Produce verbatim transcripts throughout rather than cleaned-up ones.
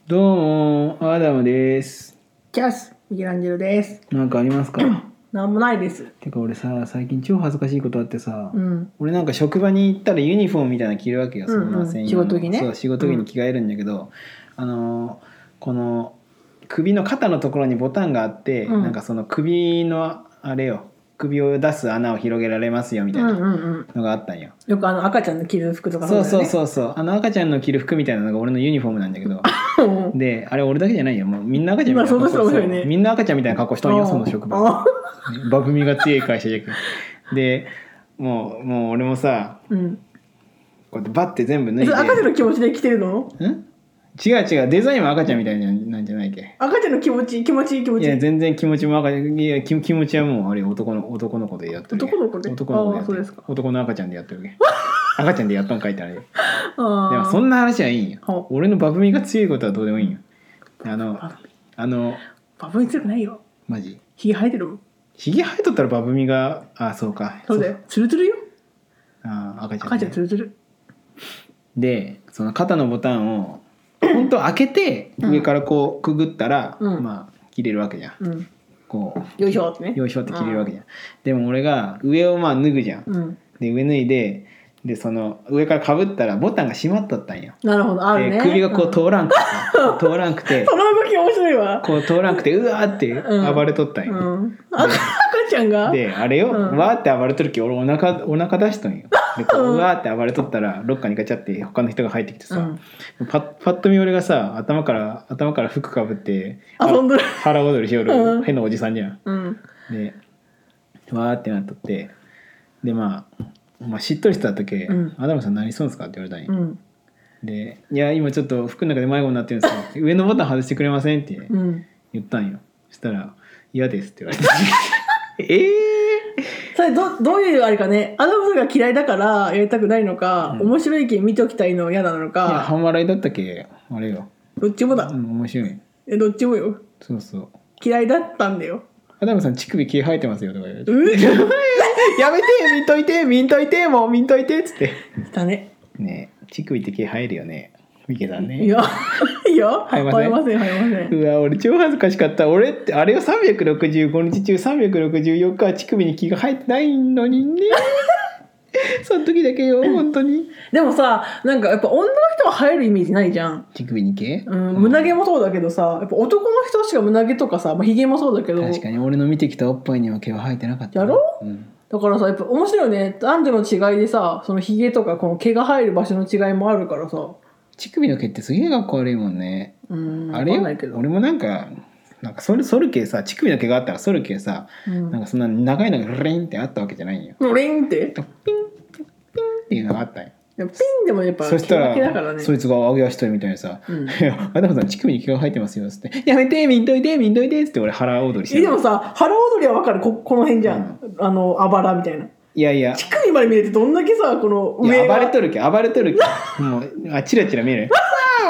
どうもアダムです。 キャスミケランジェロです。 なんかありますか？ なんもないです。 てか俺さ、最近超恥ずかしいことあってさ、 うん、 俺なんか職場に行ったらユニフォームみたいなの着るわけよ、そんな専用の、 うんうん、仕事着ね。 そう仕事着に着替えるんだけど、うん、あのこの首の肩のところにボタンがあって、うん、なんかその首のあれよ、首を出す穴を広げられますよみたいなのがあったんよ、うんうんうん、 よくあの赤ちゃんの着る服とかそうだよね。そうそうそうそう、あの赤ちゃんの着る服みたいなのが俺のユニフォームなんだけどであれ俺だけじゃないよ、もうみんな赤ちゃんみたいな格好、ね、みんな赤ちゃんみたいな格好しとんよ、その職場バブみが強い会社じゃけでもうもう俺もさ、うん、こうやってバッて全部脱いで、 赤ちゃんの気持ちで着てるの？ ん違う違う、デザインは赤ちゃんみたいなんじゃないっけ。 赤ちゃんの気持ち気持ちいい気持ちいい。 いや全然気持ちも赤ちゃん、いや 気, 気持ちはもうあれ男の男の子でやってる。 男の子で。 男の子でやってる。あ、そうですか。男の赤ちゃんでやってるわけ。赤ちゃんでやったんかいってあれ。でもそんな話はいいんよ。俺のバブみが強いことはどうでもいいんよ。あのあのバブみ強くないよ。 マジ？ ひげ生えてる？ ひげ生えとったらバブみが、あ、そうか。 そうだよ。ツルツルよ。 あ、赤ちゃん、ね。 赤ちゃんツルツル。 でその肩のボタンを本当開けて上からこうくぐったら、うん、まあ切れるわけじゃん、うん、こうよいしょってね、 よいしょって切れるわけじゃん。でも俺が上をまあ脱ぐじゃん、うん、で上脱いででその上からかぶったらボタンが閉まっとったんよ。 なるほど、あるね。 首がこう通らんくて、うん、通らんくてその動き面白いわ。 こう通らんくてうわーって暴れとったんよ、うんうん、 赤ちゃんがであれよ、うん、わーって暴れとるき俺お腹お腹出しとんよ。でこう、うわーって暴れとったらロッカーにガチャって他の人が入ってきてさ、うん、パッパッと見俺がさ頭から頭から服かぶって遊んどる腹踊りしよる、うん、変なおじさんじゃん、 うん、 でわーってなっとってで、まあ、まあしっとりしてた時、うん、アダムさん何するんですかって言われたんよ、うん、でいや今ちょっと服の中で迷子になってるんですよ上のボタン外してくれませんって言ったんよ、そしたら嫌ですって言われてええー、 それ ど, どういうあれかね、アダムが嫌いだからやりたくないのか、うん、面白い系見ておきたいの嫌なのか。 いや半笑いだったっけあれよ。 どっちもだ、 うん、面白い。 えどっちもよ。 そうそう、 嫌いだったんだよ。 アダムさん乳首毛生えてますよとか言われてやめて見んといて見んといてもう見んといてっつってだね。 ねえ乳首って毛生えるよねミケさんね。 いやいや生えません、生えません、 生えません。 うわ俺超恥ずかしかった。俺ってあれをさんびゃくろくじゅうごにち中さんびゃくろくじゅうよっかは乳首に毛が生えてないのにねその時だけよ本当に。 でもさなんかやっぱ女の人は生えるイメージないじゃん、 乳首に毛、 うん、胸毛もそうだけどさやっぱ男の人しか胸毛とかさ、まあ、ヒゲもそうだけど確かに俺の見てきたおっぱいには毛は生えてなかった。 やろ、うん、だからさやっぱ面白いよね。男女の違いでさそのヒゲとかこの毛が生える場所の違いもあるからさ。 乳首の毛ってすげえかっこ悪いもんね。 うん、 あれよ俺もなんかなんかそれ剃る毛さ乳首の毛があったら剃る毛さ、うん、なんかそんな長いのがリンってあったわけじゃないんよ。 リンってピンピンっていうのがあったんよ。 ピンでもやっぱそしたら毛だからね、 そいつが上げ足取りみたいにさ「うん、アダムさん乳首に毛が生えてますよ」っつって「やめて見んといて見んといて」っつって俺腹踊りして。 でもさ腹踊りは分かる こ, この辺じゃん、うん、あのあばらみたいな。いやいや乳首まで見えてどんだけさこの上が暴れとるけ暴れとるけもうあチラチラ見える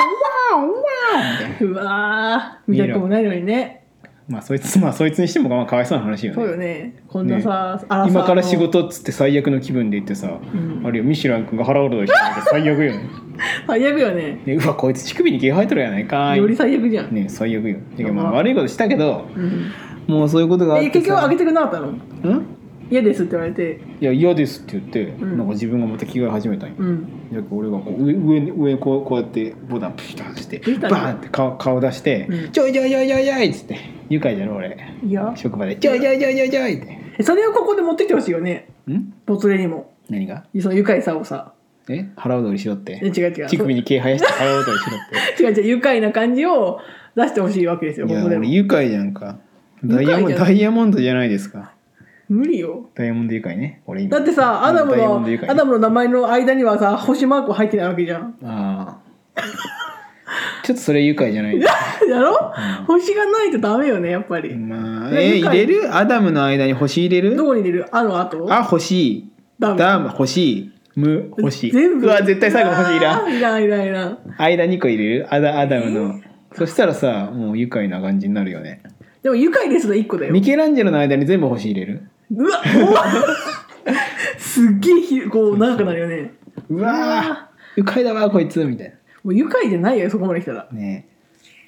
うわー見たくもないのにね。 まあそいつまあそいつにしてもかわいそうな話よね。 そうよね。こんなさ、 ね、今から仕事っつって最悪の気分で言ってさ、うん、あるいはミシュラン君が腹踊りして最悪よね最悪よね。 ね、うわこいつ乳首に毛生えとるやないかい。 より最悪じゃん。 ね最悪よ。だけどまあ悪いことしたけど、うん、もうそういうことがあってさ。 え結局あげてくれなかったの？ ん？ 嫌ですって言われて。 いや嫌ですって言って、うん、なんか自分がまた着替え始めたんよ、うん、俺がこう上上上こうこうやってボタンプシュッとしてバーンって顔顔出して「うん、ちょいちょいちょいちょいちょい」っつって愉快じゃろ俺。いや職場で「ちょいちょいちょいちょいちょい」ってそれをここで持ってきてほしいよね。ん？ボツレにも。 何が？ その愉快さをさえ腹踊りしろって。 違う違う乳首に毛生やして腹踊りしろって違う違う愉快な感じを出してほしいわけですよ。 いや俺愉快じゃんか。ダイヤモンドダイヤモンドじゃないですか。 無理よ。 ダイヤモンド愉快ね。俺今だってさアダムのアダムの名前の間にはさ星マーク入ってないわけじゃん。 ああちょっとそれ愉快じゃないやろ、うん、星がないとダメよねやっぱり。 まあえ入れるアダムの間に星入れる。 どこに入れる？あの後あ星ダムダム星む星全部。 うわ絶対最後の星いらんいらんいらんいらん。 間にこ入れるアダアダムの、えー、そしたらさもう愉快な感じになるよね。 でも愉快ですのいっこだよ。 ミケランジェロの間に全部星入れる。 うわすっげえひこう長くなるよね。 うわ愉快だわこいつみたいな。 もう愉快じゃないよそこまで来たらね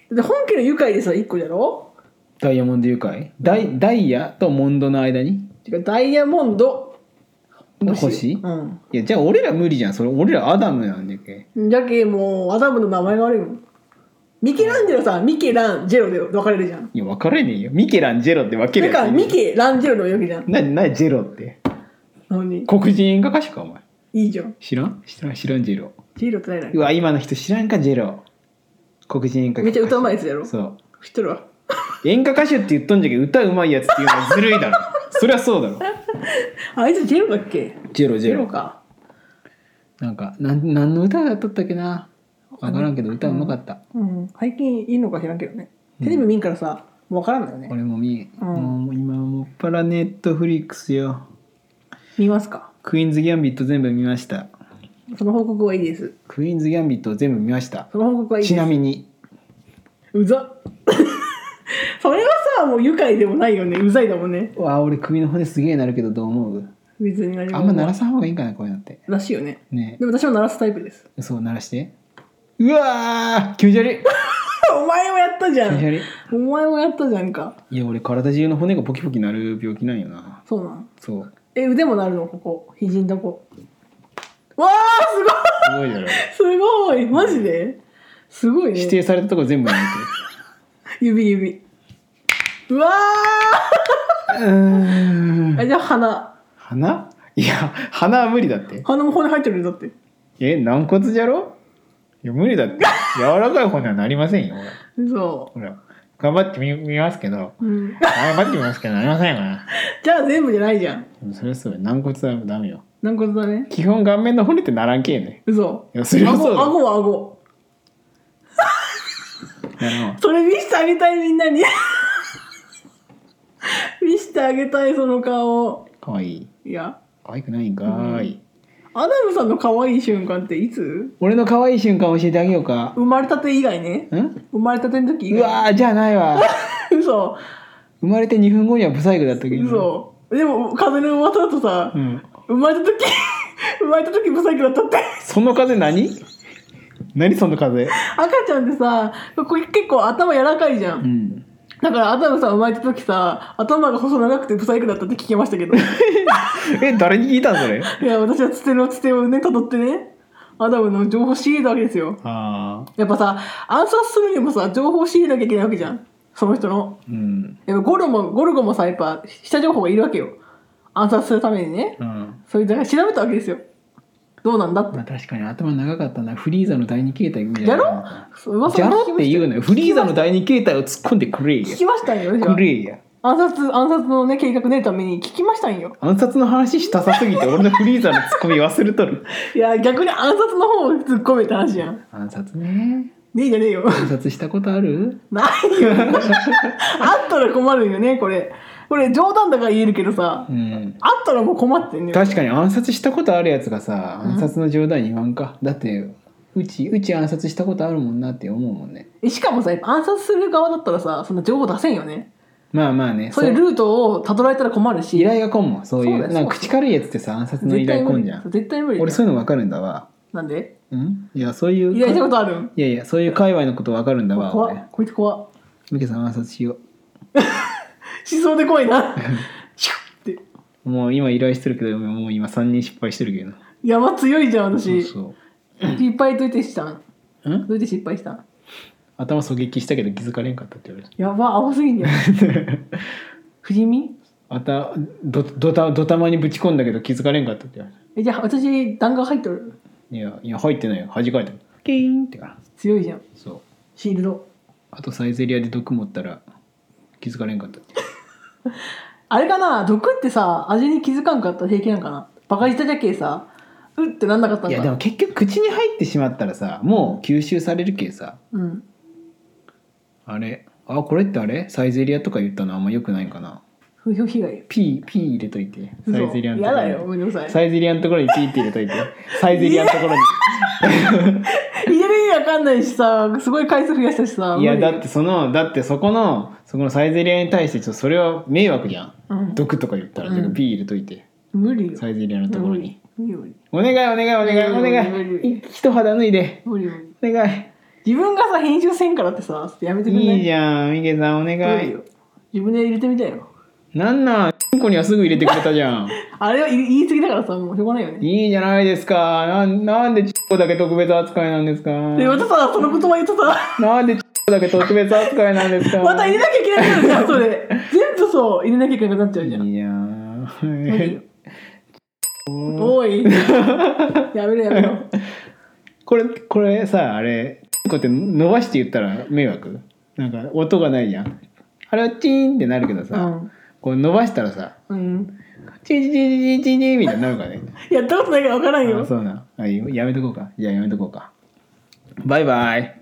で本家の愉快でさいっこだろ。 ダイヤモンド愉快、ダイダイヤとモンドの間にてかダイヤモンド星、 うん、 いやじゃあ俺ら無理じゃん。それ俺らアダムなんだっけ。 じゃけもうアダムの名前が悪いもん。ミケランジェロさ、ミケランジェロで分かれるじゃん。 いや分かれねえよ。ミケランジェロって分けるやつ。 だからミケランジェロのわけじゃん。 ななジェロって何黒人演歌歌手かお前。 いいじゃん。 知らん知らん知らんジェロ。 ジェロって何だ。 うわ今の人知らんかジェロ。黒人演歌歌手。 めっちゃ歌うまいやつやろ。 そう知ってるわ。 演歌歌手って言っとんじゃけど歌うまいやつっていうのはずるいだろ。そりゃそうだろ。 あいつジェロだっけ。 ジェロジェロジェロか。 なんかなん何の歌だっとったっけな。分からんけど歌うまかった、 うん、最近いいのか知らんけどね。テレビ見んからさ、うん、分からんのよね。 俺も見、 うん、 もう今もっぱらネットフリックスよ。 見ますか。 クイーンズギャンビット全部見ました。 その報告はいいです。 クイーンズギャンビット全部見ました。 その報告はいいです。 ちなみにうざそれはさもう愉快でもないよね。うざいだもんね。 わあ俺首の骨すげえなるけどどう思う。 別に何もあんま鳴らさん方がいいかなこういうのってらしいよね。 ねでも私も鳴らすタイプです。 そう鳴らして。うわー気持ち悪いお前もやったじゃん。 気持ち悪い。 お前もやったじゃんか。 いや俺体中の骨がポキポキなる病気なんよな。 そうなん。 そうえ腕もなるのここ肘んとこ。わーすごいすごいだろ。 すごいマジですごいね。 指定されたとこ全部やめて指指うわーうーんあじゃあ鼻鼻いや鼻は無理だって。 鼻も骨入ってるんだって。 え軟骨じゃろ。いや無理だって柔らかい骨はなりませんよ。 嘘。 ほら頑張ってみ見ますけど、 うん、 頑張ってみますけどなりませんよな。 じゃあ全部じゃないじゃん。 それはそうよ軟骨はダメよ。 軟骨だね。 基本顔面の骨ってならんけえね。 嘘。 いやそれはそうだ。 顎は顎。それ見せてあげたいみんなに見せてあげたいその顔。 かわいい。 いや可愛くないんかーい、 うん、アダムさんの可愛い瞬間っていつ？ 俺の可愛い瞬間教えてあげようか。 生まれたて以外ね。 ん？ 生まれたての時以う外。 わーじゃあないわ嘘。 生まれてにふんごにはブサイクだったけど。 嘘。でも風の噂だとさ、うん、生まれた時生まれた時ブサイクだったって。 その風何？何その風？ 赤ちゃんってさこれ結構頭柔らかいじゃん、うん、だからアダムさん生まれた時さ頭が細長くてブサイクだったって聞きましたけどえ誰に聞いたんそれ？ いや私はつてのつてをね辿ってねアダムの情報仕入れたわけですよ。あやっぱさ暗殺するにもさ情報仕入れなきゃいけないわけじゃんその人の、うん、やっぱゴルもゴルゴもさやっぱ下情報がいるわけよ暗殺するためにね、うん、それだから調べたわけですよどうなんだって、まあ、 確かに頭長かったな。フリーザの第二形態みたいな。 じゃろ？ じゃろって言うのよ。フリーザの第二形態を突っ込んでくれや。 聞きましたんよ。 くれや。 暗殺暗殺のね計画練るために聞きましたんよ。 暗殺の話したさすぎて俺のフリーザのツッコミ忘れとる。 いや逆に暗殺の方を突っ込めって話やん。 暗殺ね。 ねえじゃねえよ。 暗殺したことある？ ないよ。あったら困るよねこれ。これ冗談だから言えるけどさ、うん、あったらもう困ってんね。 確かに暗殺したことあるやつがさ暗殺の冗談言わんか、うん、だってうちうち暗殺したことあるもんなって思うもんね。 しかもさ暗殺する側だったらさそんな情報出せんよね。 まあまあねそういうルートをたどられたら困るし依頼が来んもんそういうなんか口軽いやつってさ暗殺の依頼来んじゃん。 絶対無理。 俺そういうの分かるんだわ。 なんで？ んいやそういう依頼したことある？ いやいやそういう界隈のこと分かるんだわ。 怖っこいつ怖っ。 ミケさん暗殺しようしそうで怖いなシュッてもう今依頼してるけどもう今さんにん失敗してるけど。 やば強いじゃん私。 そうそう失敗どうやってしたん？んどうやって失敗したん？ 頭狙撃したけど気づかれんかったって言われた。 やば青すぎんじゃん不死身？ あたどどたどたまにぶち込んだけど気づかれんかったって言われた。 えじゃあ私弾丸入っとる？ いやいや入ってないよ弾かれてる。キーンってから強いじゃん。 そうシールド。 あとサイゼリアで毒持ったら気づかれんかったあれかな毒ってさ味に気づかんかったら平気なんかな。バカ舌じゃけさうってなんなかったんか。 いやでも結局口に入ってしまったらさもう吸収されるけさ、うん、あれあこれってあれサイゼリアとか言ったのあんま良くないかな。 風評被害。 ピーピー入れといてサイゼリアのところに。 やだよごめんなさい。 サイゼリアのところにピーって入れといてサイゼリアのところに入れる意味わかんないしさすごい回数増やしたしさ。 いやだってそのだってそこのそこのサイゼリアに対してちょっとそれは迷惑じゃん、うん、毒とか言ったら、うん、ピー入れといて無理よサイゼリアのところに無理無理お願いお願いお願いお願い一肌脱いで無理無理お願い自分がさ編集せんからってさやめてくれない？ いいじゃんミケさんお願い。 自分で入れてみたよ。 なんなんチンコにはすぐ入れてくれたじゃん。 あれは言い過ぎだからさもうしょうがないよね。 いいじゃないですか。な ん, なんでチンコだけ特別扱いなんですか。 でまたさその言葉言うとさなんでチンコだけ特別扱いなんですか。 また入れなきゃいけなくなるじゃんそれ。全部そう入れなきゃいけなくなっちゃうじゃん。 いいじゃん。 おいやめろやめろ。 これこれさあれこうやって伸ばして言ったら迷惑。なんか音がないじゃん。あれはチーンってなるけどさ、うん、こう伸ばしたらさ、うん、チーチーチーチーチーみたいになるからね。 やったことないから分からんよ。 あそうなん。あやめとこうか。じゃあやめとこうか。バイバイ。